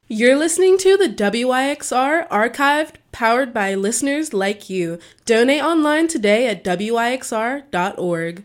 You're listening to the WYXR Archived, powered by listeners like you. Donate online today at wyxr.org.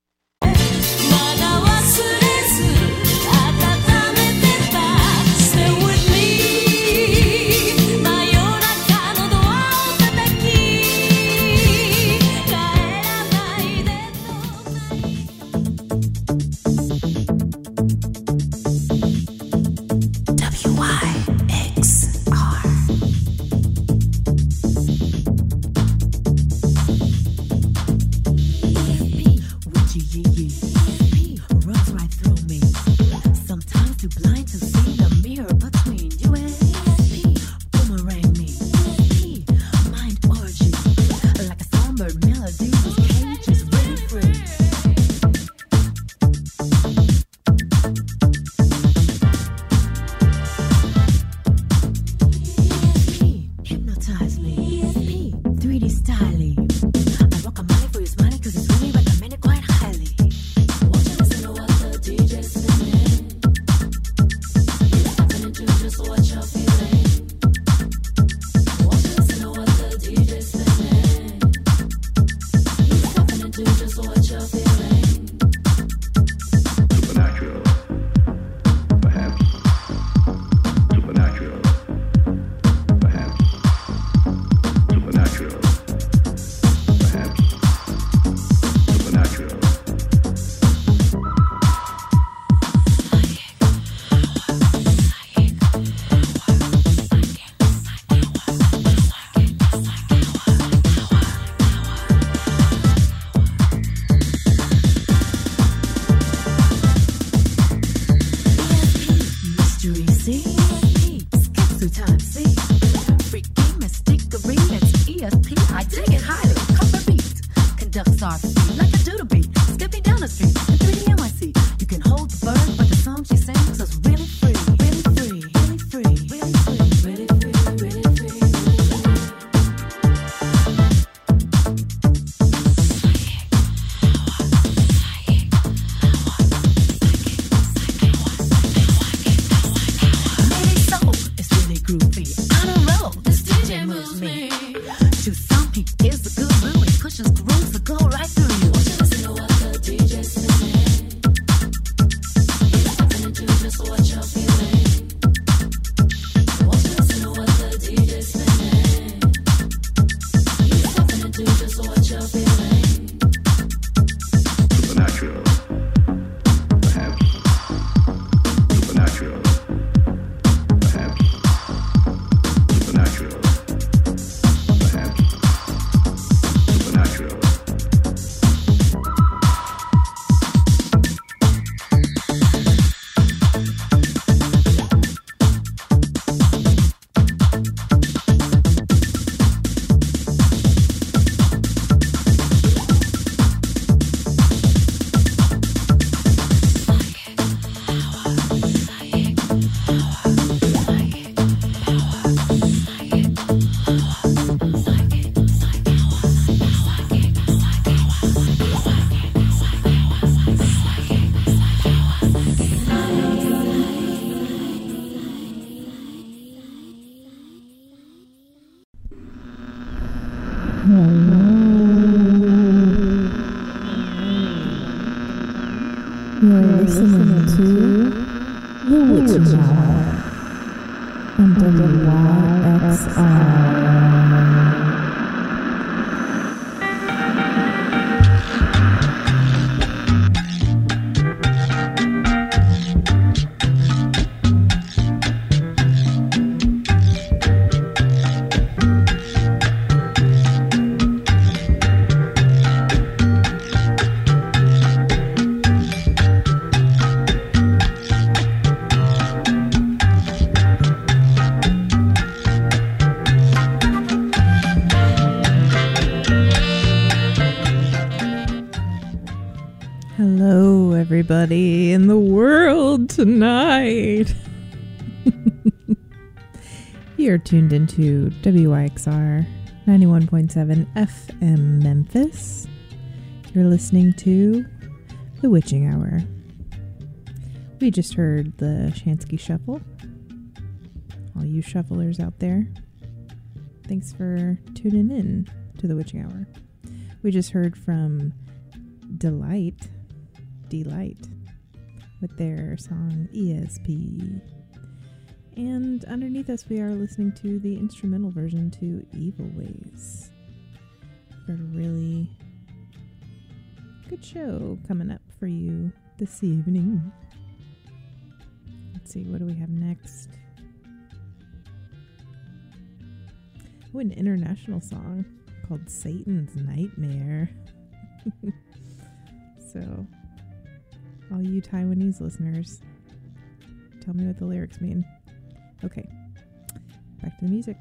Everybody in the world tonight. You're tuned into WYXR 91.7 FM Memphis. You're listening to The Witching Hour. We just heard the Shansky Shuffle. all you shufflers out there. Thanks for tuning in to The Witching Hour. We just heard from Delight, with their song ESP. And underneath us, we are listening to the instrumental version to Evil Ways. Got a really good show coming up for you this evening. Let's see, what do we have next? Oh, an international song called Satan's Nightmare. So, all you Taiwanese listeners, tell me what the lyrics mean. Okay, back to the music.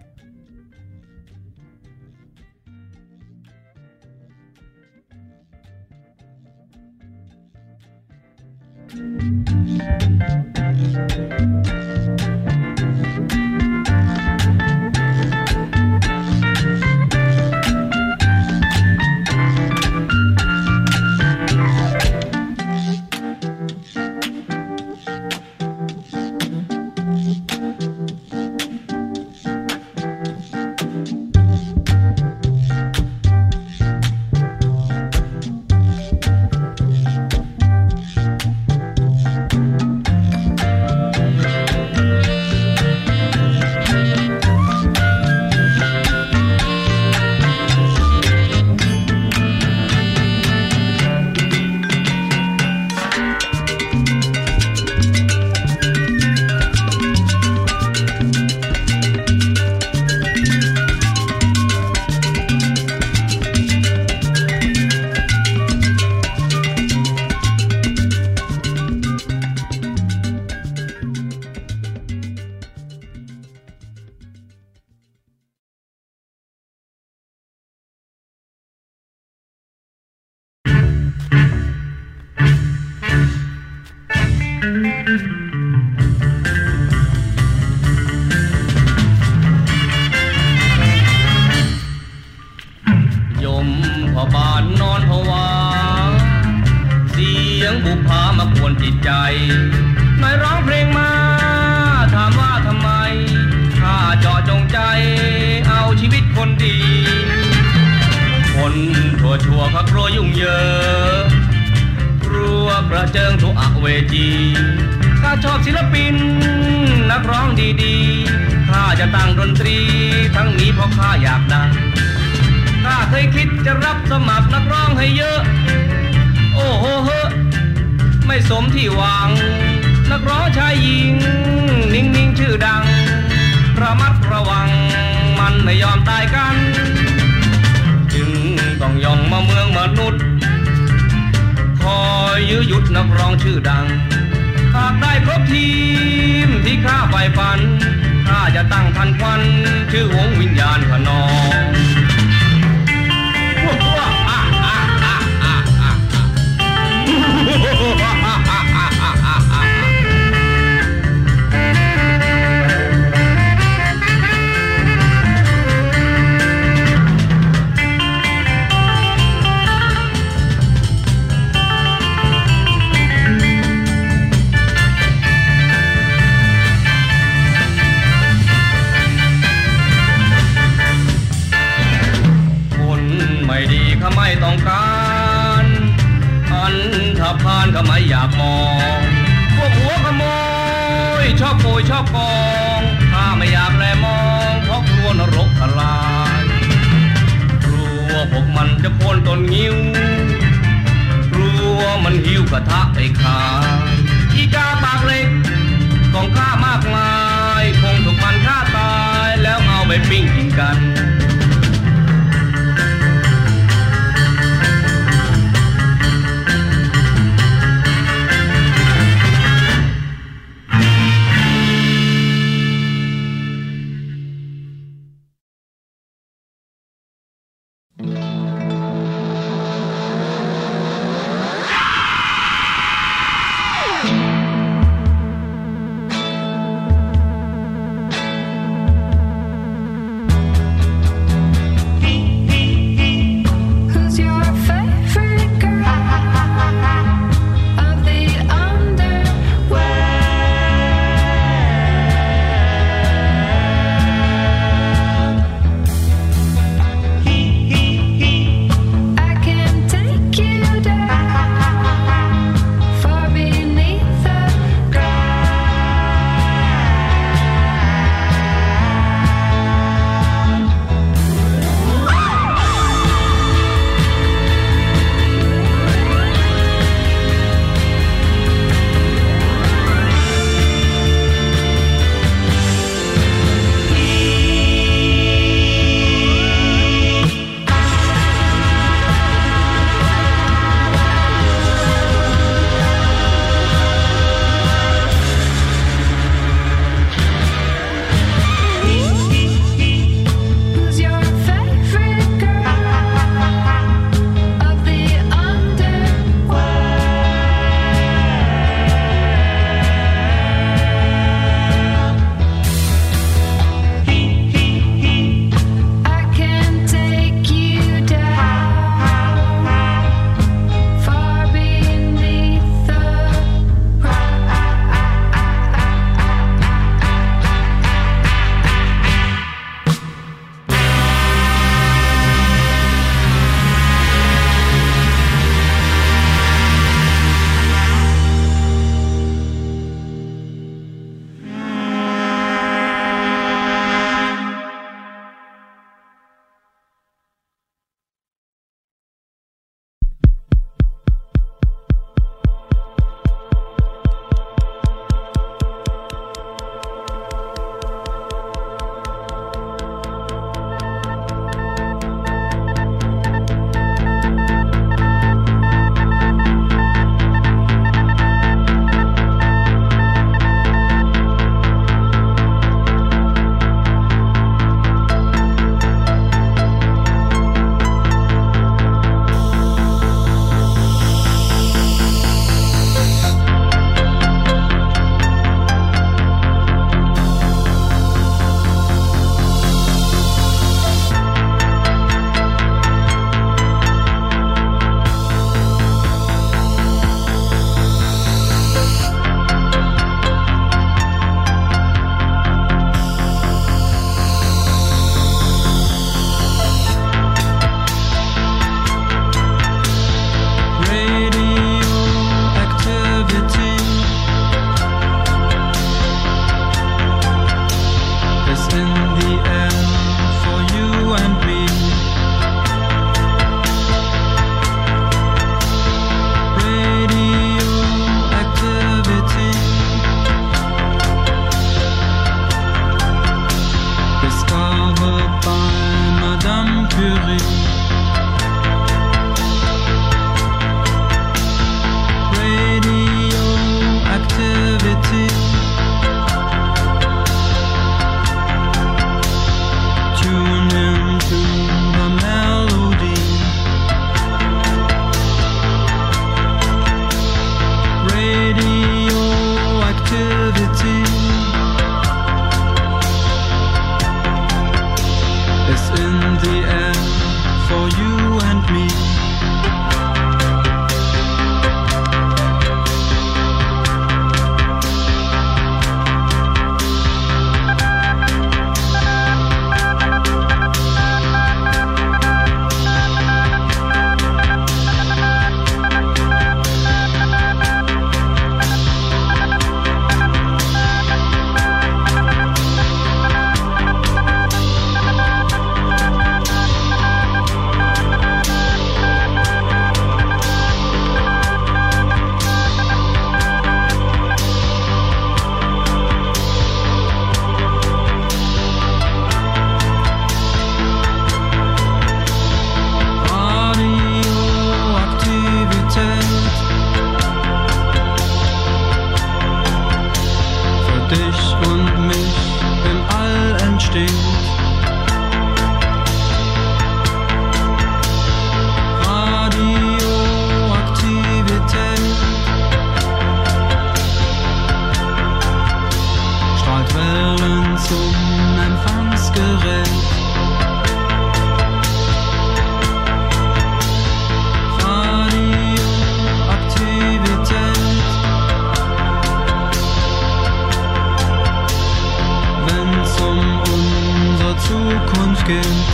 Zukunft gilt.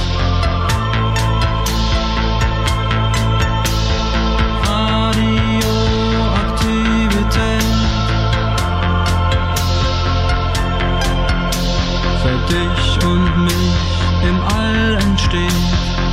Radioaktivität für dich und mich im All entsteht.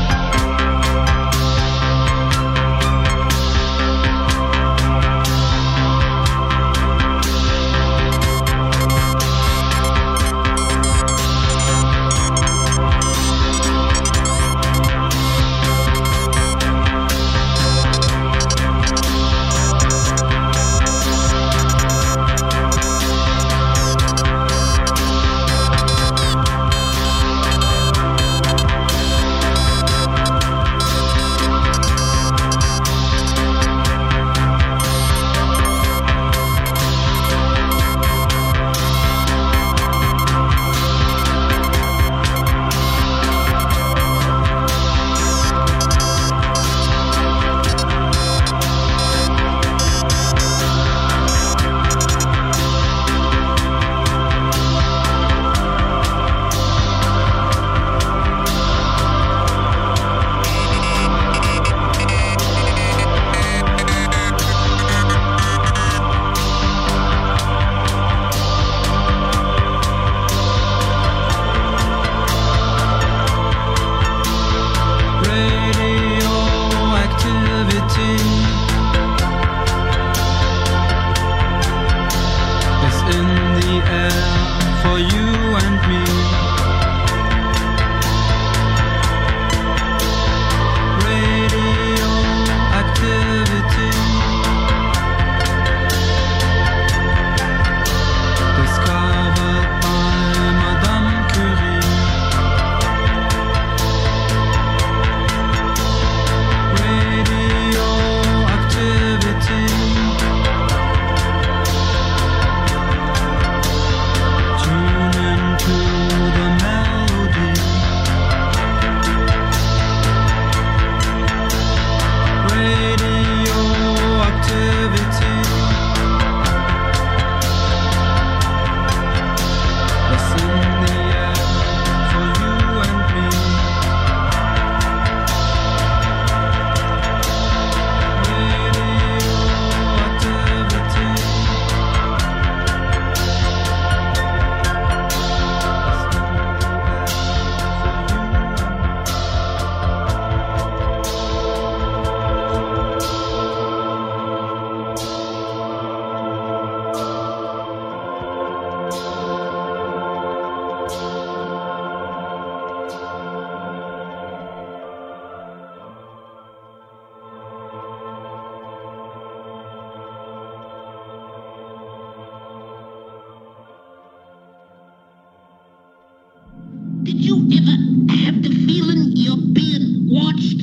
Did you ever have the feeling you're being watched?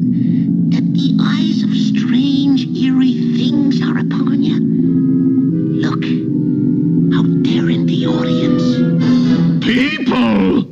That the eyes of strange, eerie things are upon you? Look, out there in the audience. People!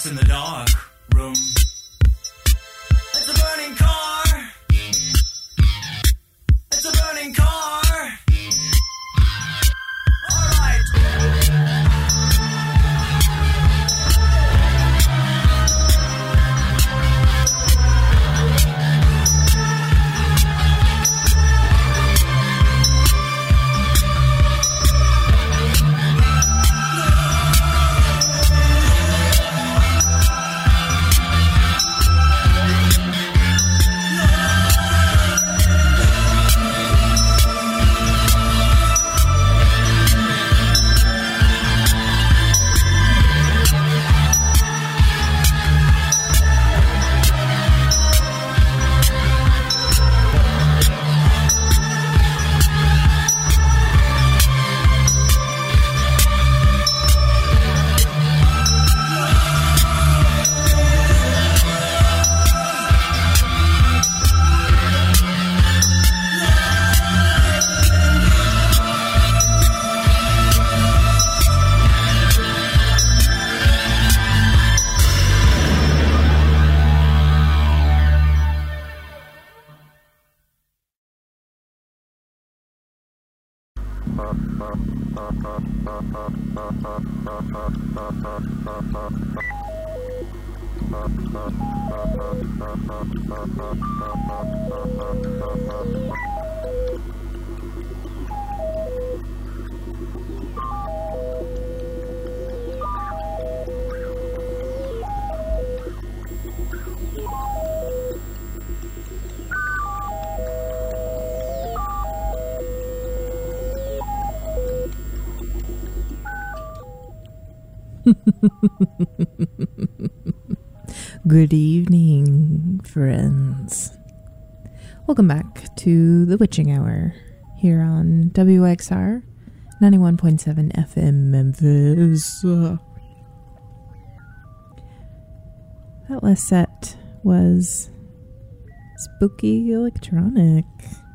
What's in the dark room? It's a burning car. It's a burning car. All right. Good evening, friends. Welcome back to The Witching Hour here on WXR 91.7 FM Memphis. That last set was spooky electronic.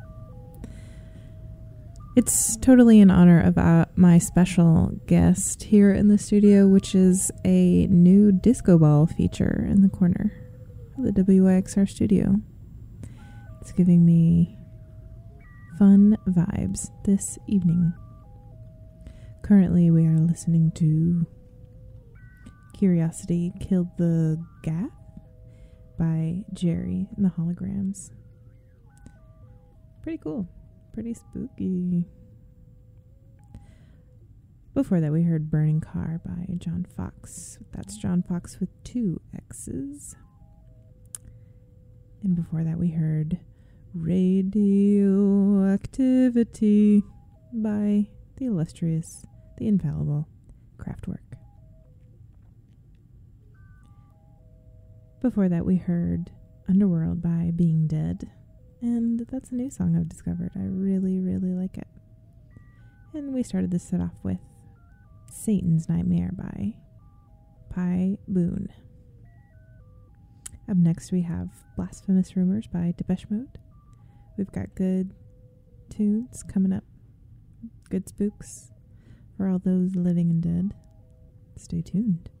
It's totally in honor of my special guest here in the studio, which is a new disco ball feature in the corner of the WYXR studio. It's giving me fun vibes this evening. Currently, we are listening to Curiosity Killed the Gaff by Jerry and the Holograms. Pretty cool. Pretty spooky. Before that, we heard Burning Car by John Fox. That's John Fox with 2 X's. And before that, we heard Radioactivity by the illustrious, the infallible Kraftwerk. Before that, we heard Underworld by Being Dead. And that's a new song I've discovered. I really, really like it. And we started this set off with Satan's Nightmare by Pi Boone. Up next we have Blasphemous Rumors by Depeche Mode. We've got good tunes coming up. Good spooks for all those living and dead. Stay tuned.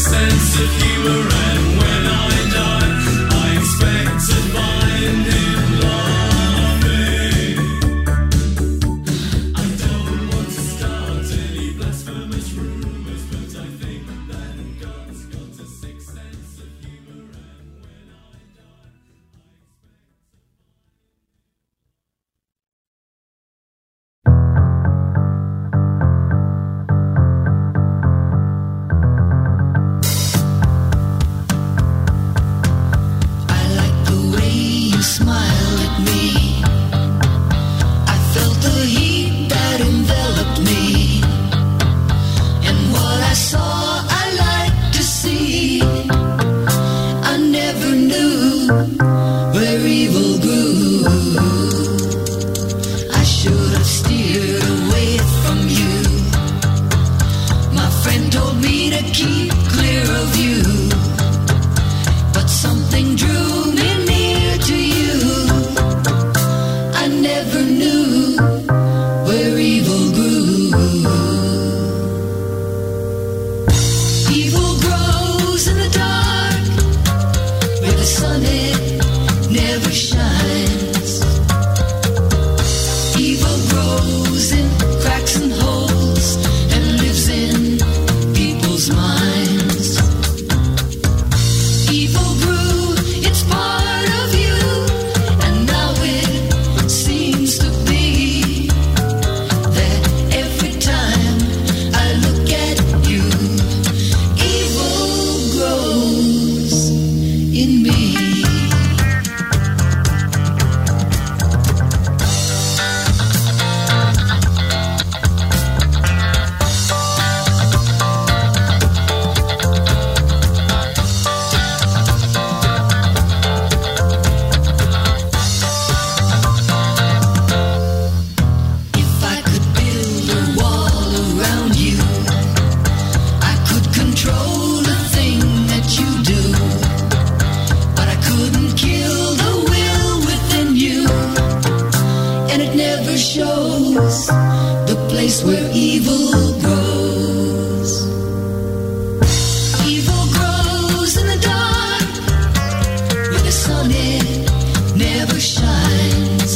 sense of humor, and when I die, I expect to find him laughing. I don't want to start any blasphemous rumors, but I think that God's got a sixth sense of humor, and when I die, I like the way you smile at me. I felt the heat that enveloped me, and what I saw I like to see. I never knew where evil grew. I should have steered away from you. My friend told me to keep clear of you, but something drew me near to you. I never knew where evil grew. Evil grows in the dark, where the sun it never shines. Evil grows in cracks and holes and lives in people's minds. Evil grew, it's part of you, and now it seems to be that every time I look at you, evil grows in me. If I could build a wall around you, I could control the thing that you do, but I couldn't kill the will within you, and it never shows the place where evil grows. Evil grows in the dark, where the sun it never shines.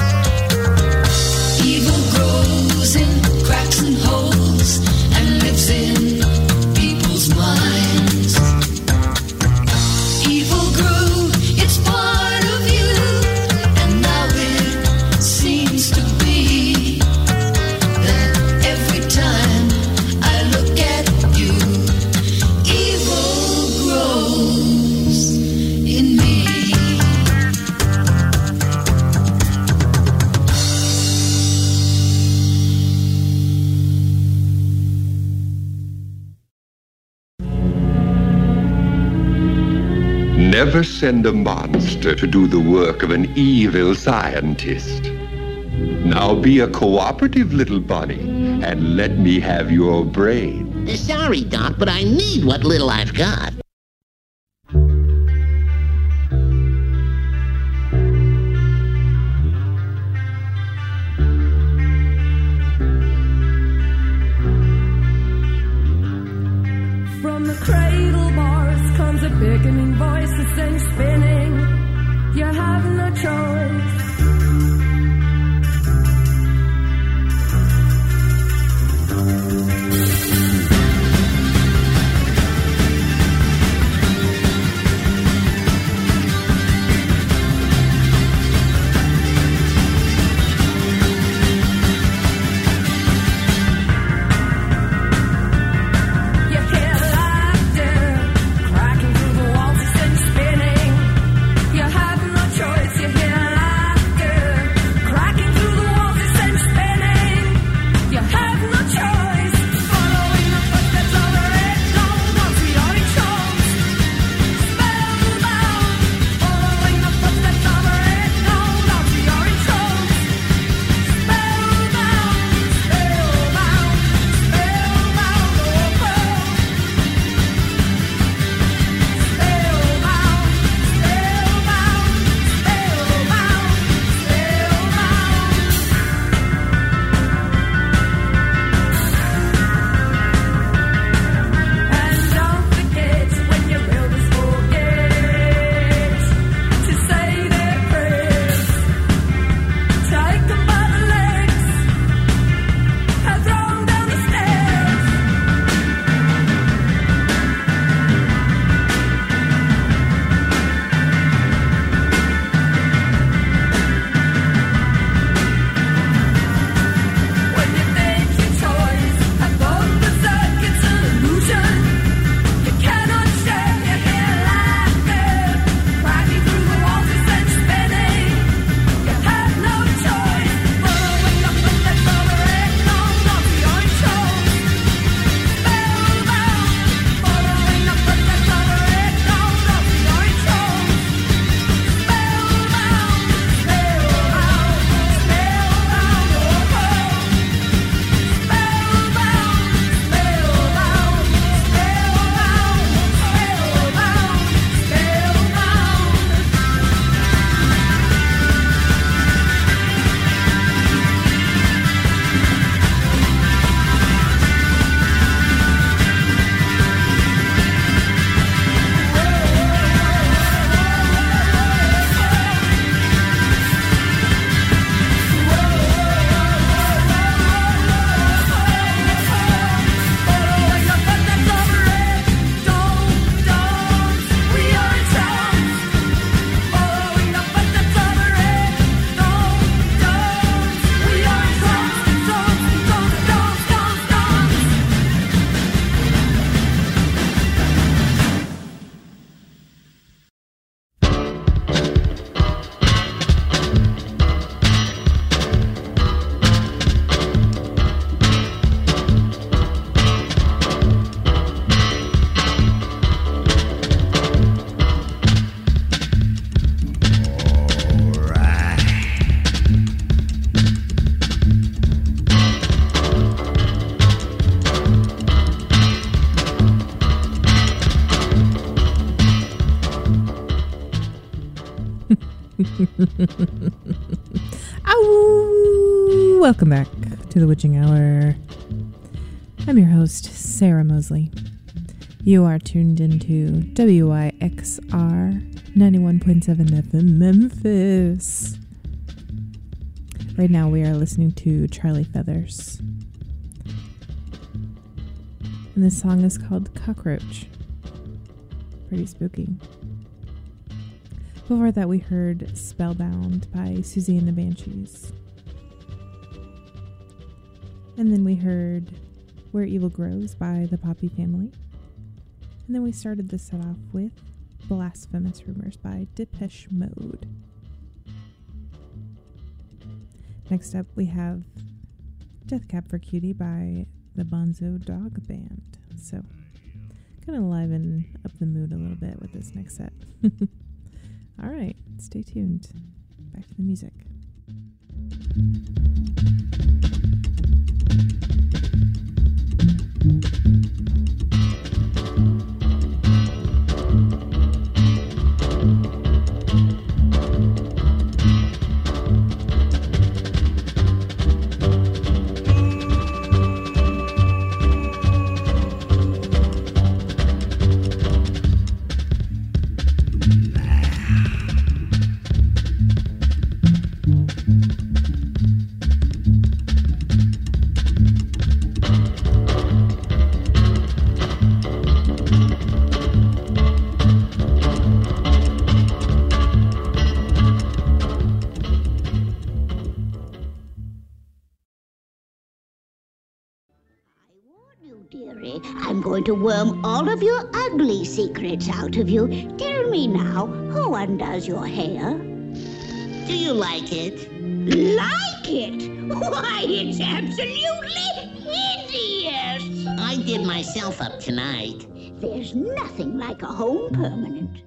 Evil grows in cracks and holes and lives in people's minds. Evil grew, it's part of you, and now it seems to be that every time I look at you, evil grows in me. Never send a monster to do the work of an evil scientist. Now be a cooperative little bunny and let me have your brain. Sorry, Doc, but I need what little I've got. From the cradle bars comes a beckoning voice that sends spinning. You have no choice. You hear laughter cracking through the walls, it sends spinning. You have no choice. You hear laughter. Ow! Welcome back to the Witching Hour. I'm your host, Sarah Mosley. You are tuned into WYXR 91.7 FM Memphis. Right now we are listening to Charlie Feathers. And this song is called Cockroach. Pretty spooky. Before that we heard Spellbound by Susie and the Banshees. And then we heard Where Evil Grows by the Poppy Family. And then we started the set off with Blasphemous Rumors by Depeche Mode. Next up we have Death Cab for Cutie by the Bonzo Dog Band. So, gonna liven up the mood a little bit with this next set. Alright, stay tuned. Back to the music. I'm going to worm all of your ugly secrets out of you. Tell me now, who undoes your hair? Do you like it? Like it? Why, it's absolutely hideous! I did myself up tonight. There's nothing like a home permanent.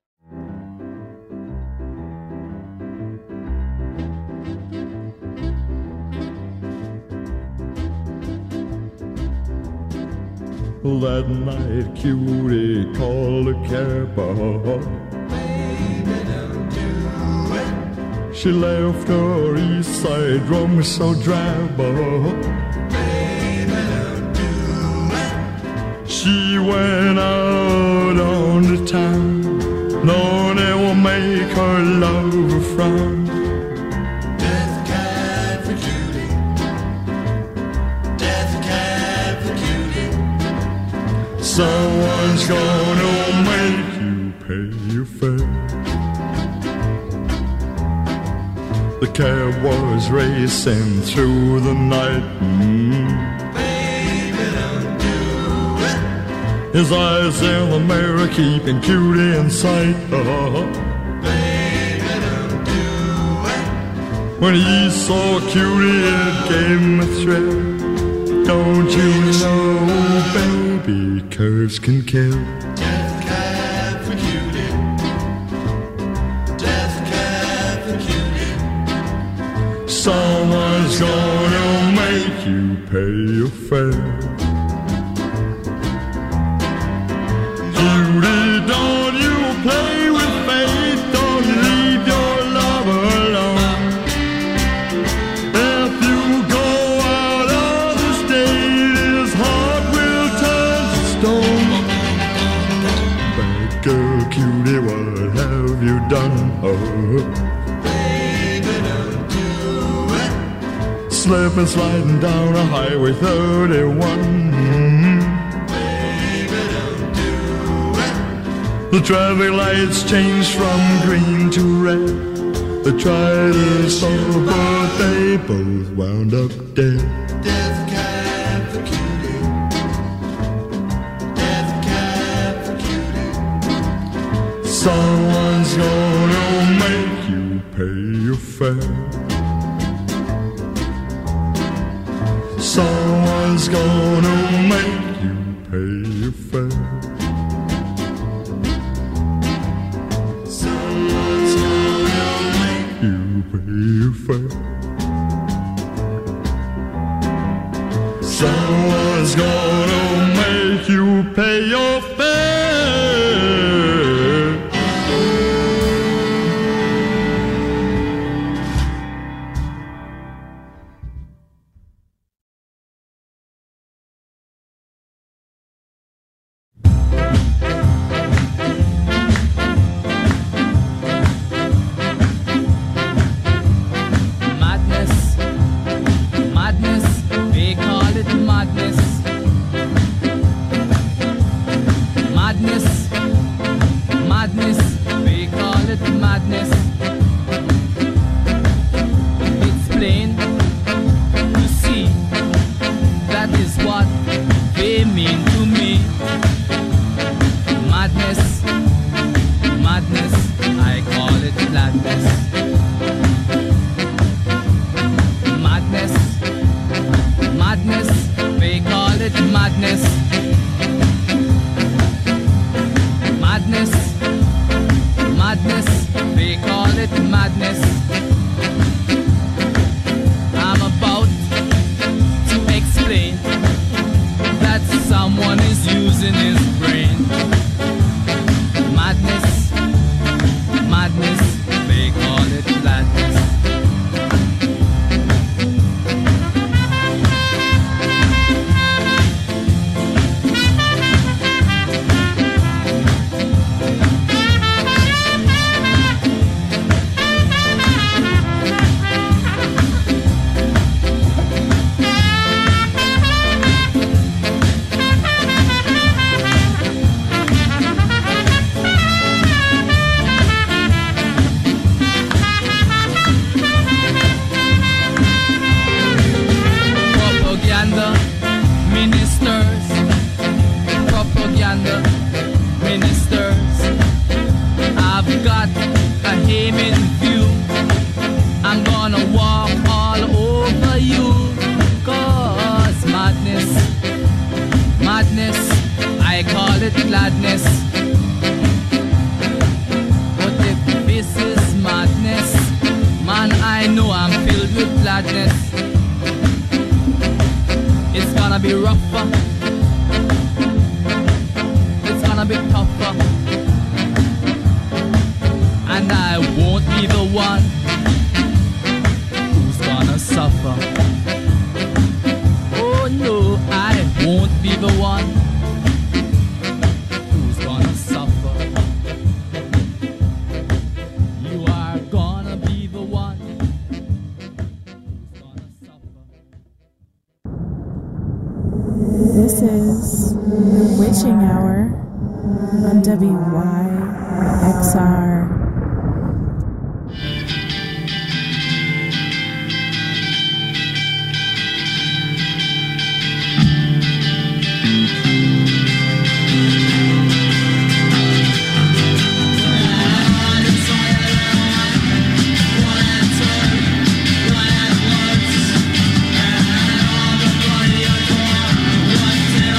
That night, cutie called a cab. She left her east side drum so drab. She went out on the town. No, they will make her lover frown. Death cab for cutie. Death cab for cutie. Someone's gonna make you pay your fare. The cab was racing through the night. Baby, don't do it. His eyes in the mirror keeping cutie in sight. Baby, don't do it. When he saw cutie, it gave him a thrill. Don't you know, baby, curves can kill. Death cab for cutie. Death cab for cutie. Someone's gonna make you pay your fare. Cutie, don't you play with fate. Don't you leave your lover alone. If you go out of the state, his heart will turn to stone. Bad girl, cutie, what have you done? Slipping, sliding down a highway 31. Baby, don't do it. The traffic lights changed from green to red. They tried to stop, but they both wound up dead. Death cab for cutie. Death cab for cutie. Someone's gonna make you pay your fare. Someone's gonna make you pay your fare. Someone's gonna make you pay your fare. Someone's gonna make you pay your fare. Madness, madness, they call it madness. It's plain to see, that is what they mean to me. Madness, madness, I call it madness. Madness, madness, they call it madness. Madness, madness, they call it madness. I'm about to explain that someone is using his brain. Madness, madness, they call it madness. Propaganda ministers, propaganda ministers. I've got a aim in view. I'm gonna walk all over you. 'Cause madness, madness, I call it gladness. But if this is madness, man, I know I'm filled with gladness. It's gonna be rougher. It's gonna be tougher. And I won't be the one who's gonna suffer. Oh no, I won't be the one who's gonna suffer. You are gonna be the one who's gonna suffer. This is the Witching Hour on WYXR.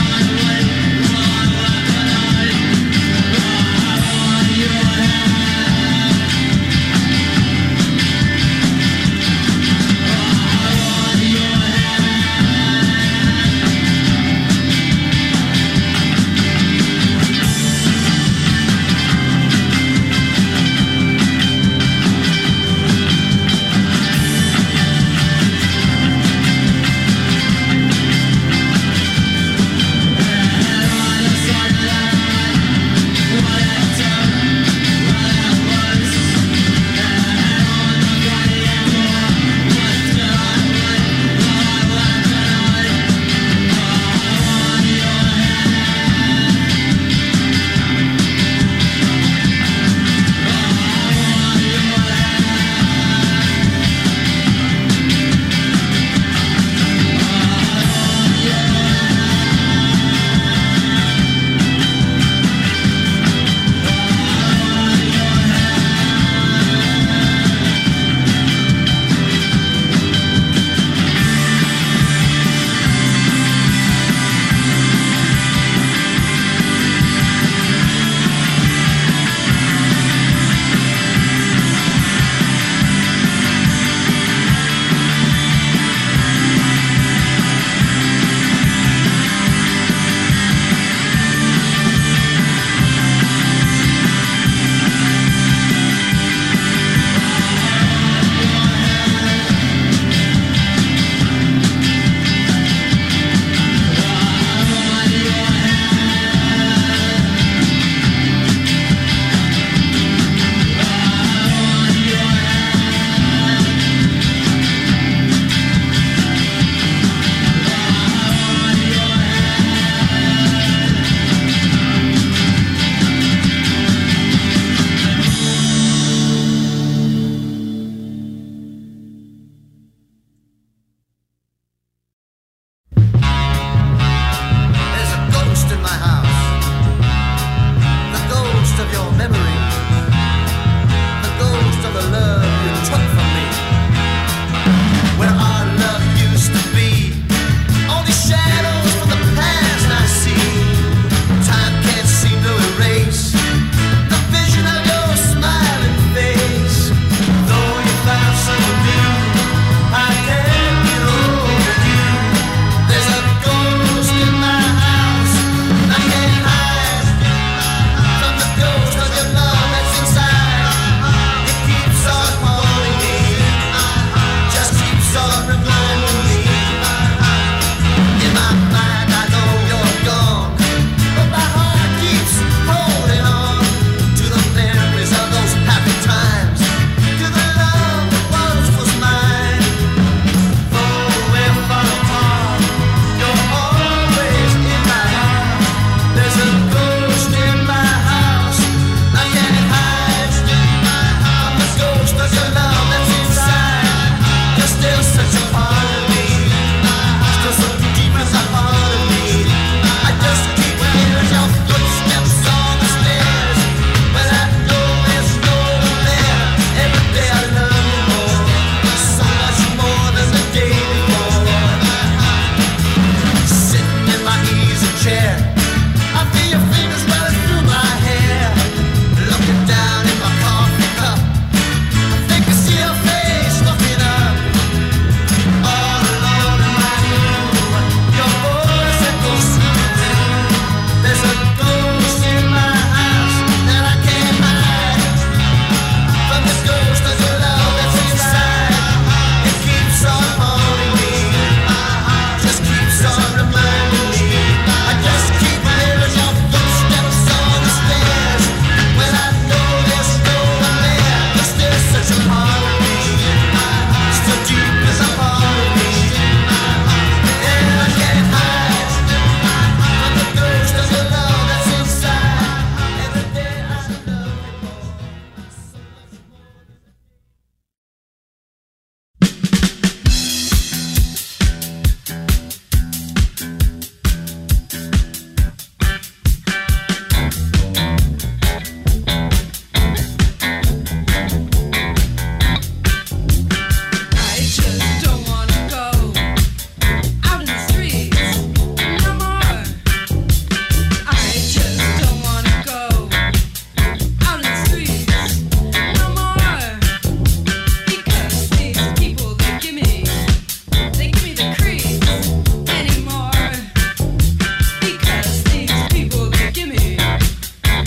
What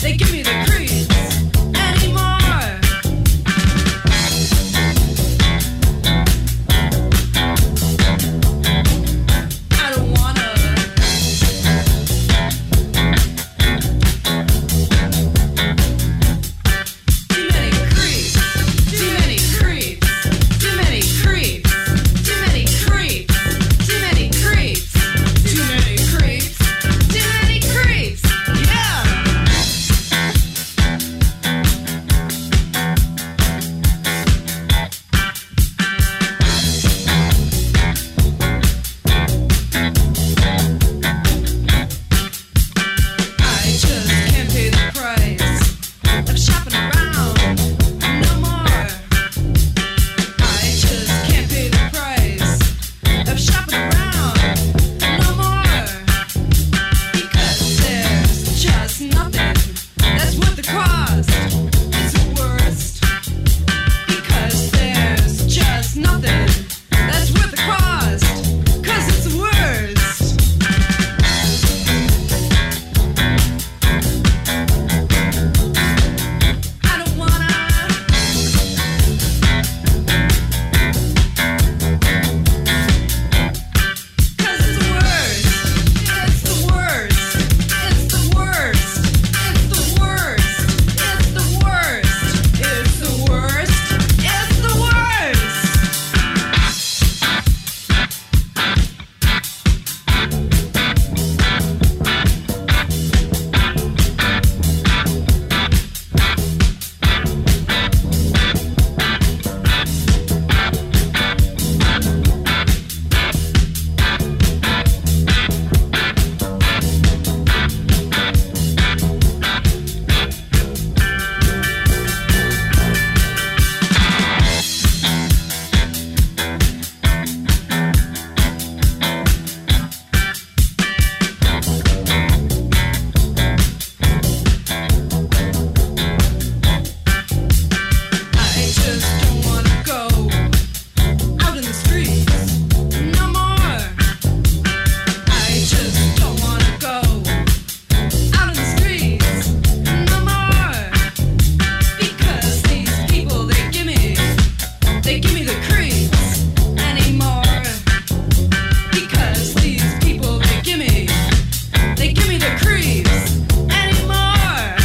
They give me the creeps anymore. I don't wanna. Too many creeps. Too many creeps. Too many creeps. Too many creeps. Too many creeps. Too many creeps. Too many creeps. Yeah. I just can't pay the price of shopping around no more. I just can't pay the price of shopping around no more. Because there's just nothing that's worth the cost. It's the worst. Because there's just nothing that's worth the cost. 'Cause it's the worst. I don't wanna. 'Cause it's the worst. It's the worst. It's the worst. It's the worst. It's the worst. It's the worst. It's the worst. I just don't wanna go out in the streets no more. I just don't wanna go out in the streets no more. Because these people, they give me the creeps anymore. Because these people, they give me the creeps anymore.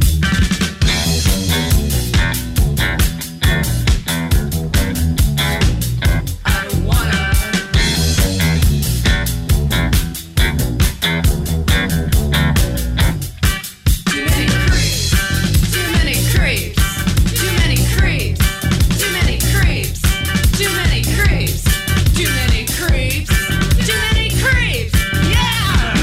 I don't wanna. Too many creeps. Too many creeps. Too many creeps. Too many creeps. Too many creeps. Too many creeps. Too many creeps. Yeah.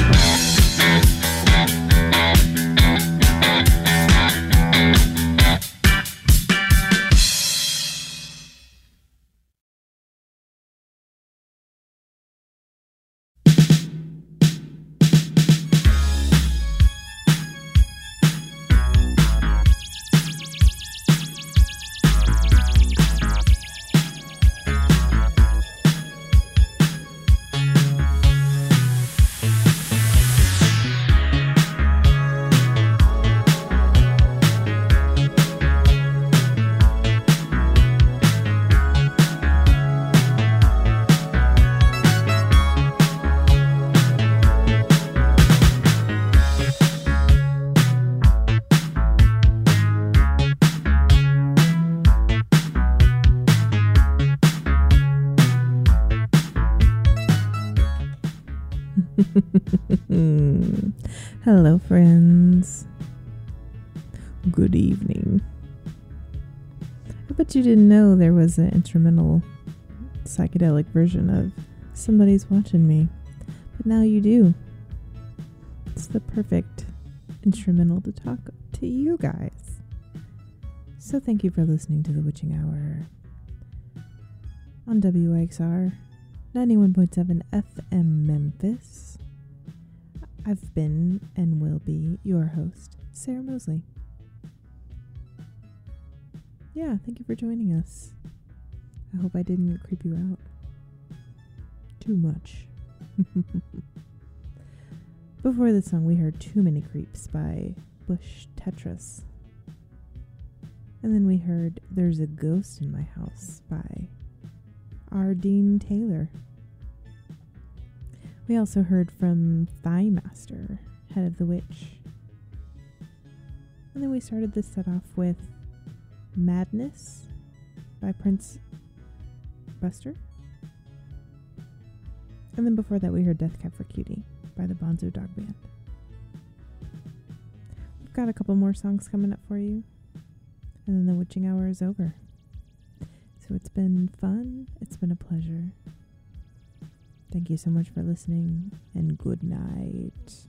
Hello, friends. Good evening. I bet you didn't know there was an instrumental psychedelic version of Somebody's Watching Me, but now you do. It's the perfect instrumental to talk to you guys. So thank you for listening to The Witching Hour on WXR 91.7 FM Memphis. I've been and will be your host, Sarah Mosley. Yeah, thank you for joining us. I hope I didn't creep you out too much. Before this song, we heard Too Many Creeps by Bush Tetris. And then we heard There's a Ghost in My House by R. Dean Taylor. We also heard from Thigh Master, Head of the Witch. And then we started this set off with Madness by Prince Buster. And then before that we heard Death Cab for Cutie by the Bonzo Dog Band. We've got a couple more songs coming up for you. And then the witching hour is over. So it's been fun. It's been a pleasure. Thank you so much for listening, and good night.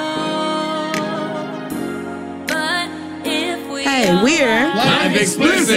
We're Live Explicit.